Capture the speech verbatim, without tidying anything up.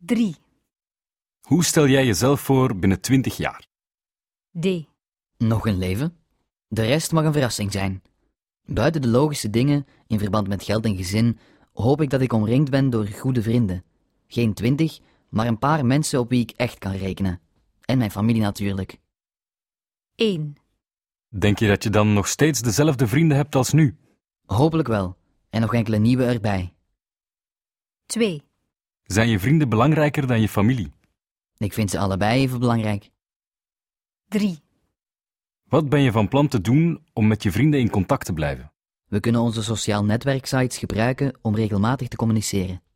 drie. Hoe stel jij jezelf voor binnen twintig jaar? D. Nog een leven? De rest mag een verrassing zijn. Buiten de logische dingen, in verband met geld en gezin, hoop ik dat ik omringd ben door goede vrienden. Geen twintig, maar een paar mensen op wie ik echt kan rekenen. En mijn familie natuurlijk. één. Denk je dat je dan nog steeds dezelfde vrienden hebt als nu? Hopelijk wel. En nog enkele nieuwe erbij. twee. Zijn je vrienden belangrijker dan je familie? Ik vind ze allebei even belangrijk. drie. Wat ben je van plan te doen om met je vrienden in contact te blijven? We kunnen onze sociaal netwerksites gebruiken om regelmatig te communiceren.